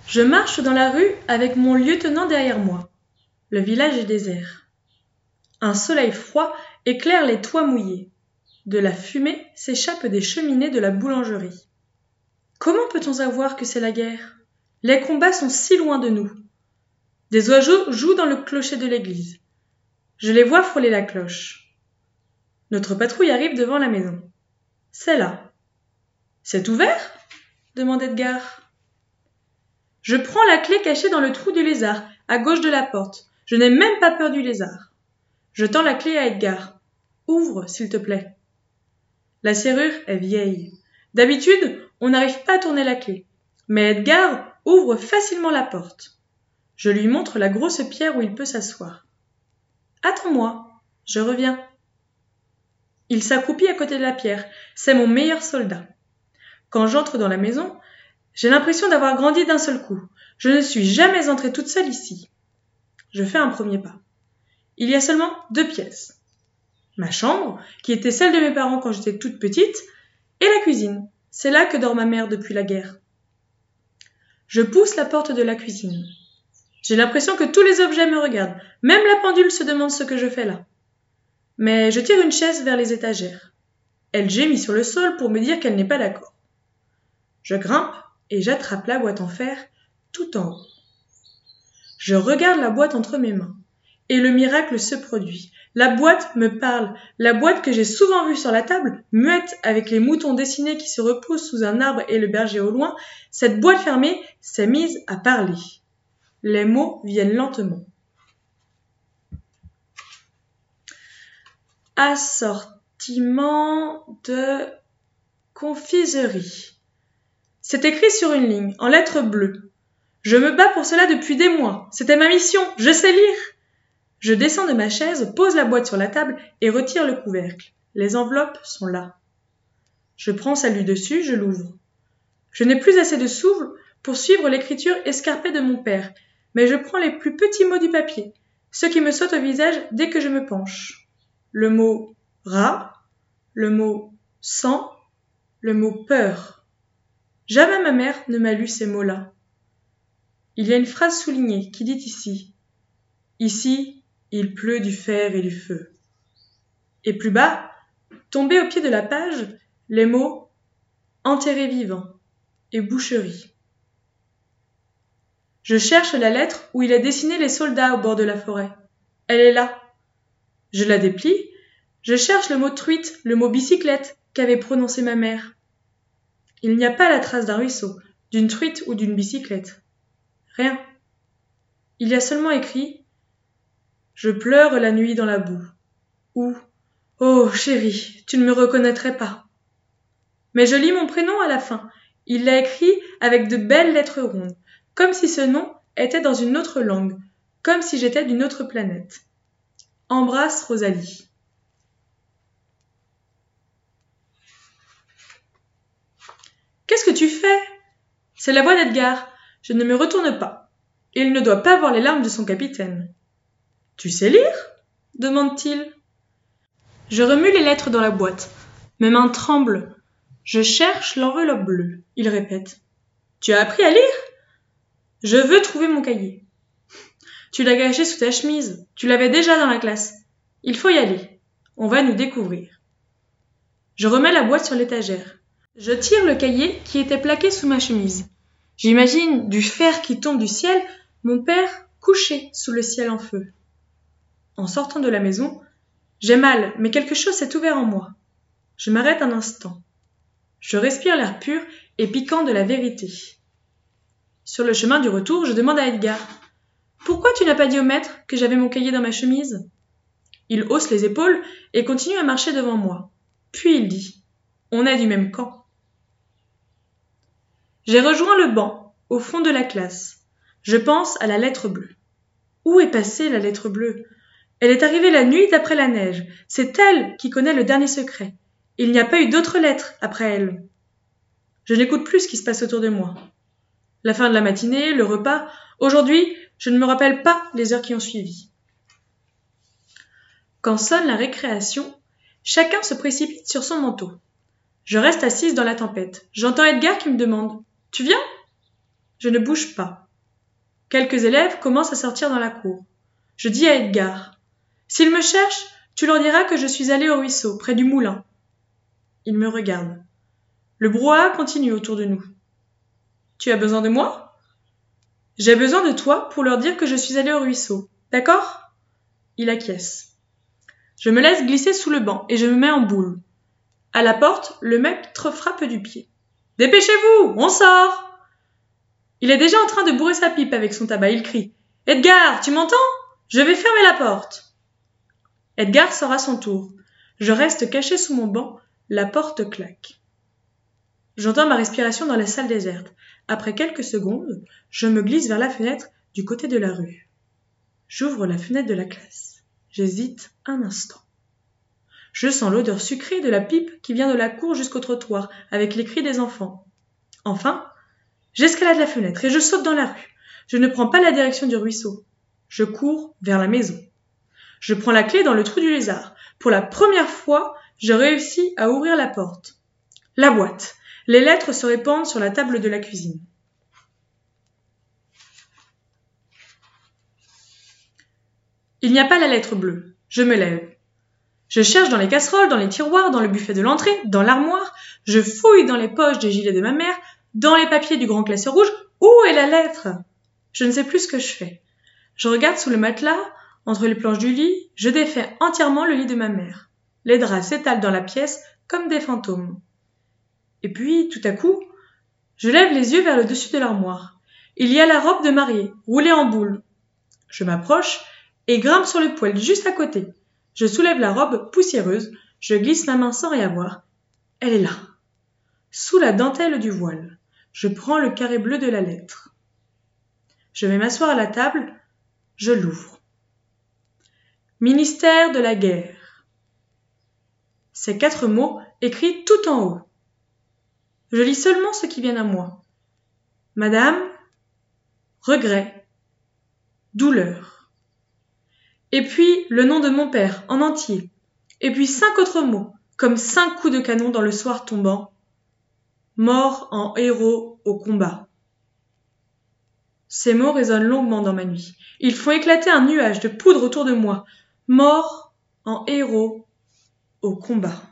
Je marche dans la rue avec mon lieutenant derrière moi. Le village est désert. Un soleil froid éclaire les toits mouillés. De la fumée s'échappe des cheminées de la boulangerie. Comment peut-on savoir que c'est la guerre ? Les combats sont si loin de nous. Des oiseaux jouent dans le clocher de l'église. Je les vois frôler la cloche. Notre patrouille arrive devant la maison. C'est là. « C'est ouvert ?» demande Edgar. Je prends la clé cachée dans le trou du lézard, à gauche de la porte. Je n'ai même pas peur du lézard. Je tends la clé à Edgar. « Ouvre, s'il te plaît. » La serrure est vieille. D'habitude, on n'arrive pas à tourner la clé. Mais Edgar ouvre facilement la porte. Je lui montre la grosse pierre où il peut s'asseoir. « Attends-moi, je reviens. » Il s'accroupit à côté de la pierre. C'est mon meilleur soldat. Quand j'entre dans la maison, j'ai l'impression d'avoir grandi d'un seul coup. Je ne suis jamais entrée toute seule ici. Je fais un premier pas. Il y a seulement 2 pièces. Ma chambre, qui était celle de mes parents quand j'étais toute petite, et la cuisine. C'est là que dort ma mère depuis la guerre. Je pousse la porte de la cuisine. J'ai l'impression que tous les objets me regardent. Même la pendule se demande ce que je fais là. Mais je tire une chaise vers les étagères. Elle gémit sur le sol pour me dire qu'elle n'est pas d'accord. Je grimpe et j'attrape la boîte en fer tout en haut. Je regarde la boîte entre mes mains et le miracle se produit. La boîte me parle, la boîte que j'ai souvent vue sur la table, muette avec les moutons dessinés qui se reposent sous un arbre et le berger au loin, cette boîte fermée s'est mise à parler. Les mots viennent lentement. Assortiment de confiserie. C'est écrit sur une ligne, en lettres bleues. Je me bats pour cela depuis des mois. C'était ma mission. Je sais lire. Je descends de ma chaise, pose la boîte sur la table et retire le couvercle. Les enveloppes sont là. Je prends celle du dessus, je l'ouvre. Je n'ai plus assez de souffle pour suivre l'écriture escarpée de mon père, mais je prends les plus petits mots du papier, ceux qui me sautent au visage dès que je me penche. Le mot « rat », le mot « sang », le mot « peur ». Jamais ma mère ne m'a lu ces mots-là. Il y a une phrase soulignée qui dit ici « Ici, il pleut du fer et du feu ». Et plus bas, tombés au pied de la page, les mots « enterré vivant » et « boucherie ». Je cherche la lettre où il a dessiné les soldats au bord de la forêt. Elle est là. Je la déplie. Je cherche le mot truite, le mot bicyclette qu'avait prononcé ma mère. Il n'y a pas la trace d'un ruisseau, d'une truite ou d'une bicyclette. Rien. Il y a seulement écrit « Je pleure la nuit dans la boue » ou « Oh, chérie, tu ne me reconnaîtrais pas ». Mais je lis mon prénom à la fin. Il l'a écrit avec de belles lettres rondes, comme si ce nom était dans une autre langue, comme si j'étais d'une autre planète. Embrasse Rosalie. Qu'est-ce que tu fais ? C'est la voix d'Edgar. Je ne me retourne pas. Il ne doit pas voir les larmes de son capitaine. Tu sais lire ? Demande-t-il. Je remue les lettres dans la boîte. Mes mains tremblent. Je cherche l'enveloppe bleue. Il répète. Tu as appris à lire ? Je veux trouver mon cahier. Tu l'as caché sous ta chemise. Tu l'avais déjà dans la classe. Il faut y aller. On va nous découvrir. Je remets la boîte sur l'étagère. Je tire le cahier qui était plaqué sous ma chemise. J'imagine du fer qui tombe du ciel, mon père couché sous le ciel en feu. En sortant de la maison, j'ai mal, mais quelque chose s'est ouvert en moi. Je m'arrête un instant. Je respire l'air pur et piquant de la vérité. Sur le chemin du retour, je demande à Edgar « Pourquoi tu n'as pas dit au maître que j'avais mon cahier dans ma chemise ?» Il hausse les épaules et continue à marcher devant moi. Puis il dit « On est du même camp. » J'ai rejoint le banc, au fond de la classe. Je pense à la lettre bleue. Où est passée la lettre bleue ? Elle est arrivée la nuit d'après la neige. C'est elle qui connaît le dernier secret. Il n'y a pas eu d'autre lettre après elle. Je n'écoute plus ce qui se passe autour de moi. La fin de la matinée, le repas. Aujourd'hui, je ne me rappelle pas les heures qui ont suivi. Quand sonne la récréation, chacun se précipite sur son manteau. Je reste assise dans la tempête. J'entends Edgar qui me demande « Tu viens ?» Je ne bouge pas. Quelques élèves commencent à sortir dans la cour. Je dis à Edgar, « S'ils me cherchent, tu leur diras que je suis allé au ruisseau, près du moulin. » Il me regarde. Le brouhaha continue autour de nous. « Tu as besoin de moi ? » « J'ai besoin de toi pour leur dire que je suis allé au ruisseau. D'accord ? » Il acquiesce. Je me laisse glisser sous le banc et je me mets en boule. À la porte, le maître frappe du pied. « Dépêchez-vous, on sort !» Il est déjà en train de bourrer sa pipe avec son tabac. Il crie « Edgar, tu m'entends ? Je vais fermer la porte !» Edgar sort à son tour. Je reste caché sous mon banc. La porte claque. J'entends ma respiration dans la salle déserte. Après quelques secondes, je me glisse vers la fenêtre du côté de la rue. J'ouvre la fenêtre de la classe. J'hésite un instant. Je sens l'odeur sucrée de la pipe qui vient de la cour jusqu'au trottoir, avec les cris des enfants. Enfin, j'escalade la fenêtre et je saute dans la rue. Je ne prends pas la direction du ruisseau. Je cours vers la maison. Je prends la clé dans le trou du lézard. Pour la première fois, je réussis à ouvrir la porte. La boîte. Les lettres se répandent sur la table de la cuisine. Il n'y a pas la lettre bleue. Je me lève. Je cherche dans les casseroles, dans les tiroirs, dans le buffet de l'entrée, dans l'armoire. Je fouille dans les poches des gilets de ma mère, dans les papiers du grand classeur rouge. Où est la lettre ? Je ne sais plus ce que je fais. Je regarde sous le matelas, entre les planches du lit. Je défais entièrement le lit de ma mère. Les draps s'étalent dans la pièce comme des fantômes. Et puis, tout à coup, je lève les yeux vers le dessus de l'armoire. Il y a la robe de mariée, roulée en boule. Je m'approche et grimpe sur le poêle juste à côté. Je soulève la robe poussiéreuse, je glisse ma main sans rien voir. Elle est là, sous la dentelle du voile. Je prends le carré bleu de la lettre. Je vais m'asseoir à la table, je l'ouvre. Ministère de la guerre. Ces 4 mots écrits tout en haut. Je lis seulement ce qui vient à moi. Madame, regret, douleur. Et puis le nom de mon père en entier. Et puis 5 autres mots, comme 5 coups de canon dans le soir tombant. Mort en héros au combat. Ces mots résonnent longuement dans ma nuit. Ils font éclater un nuage de poudre autour de moi. Mort en héros au combat.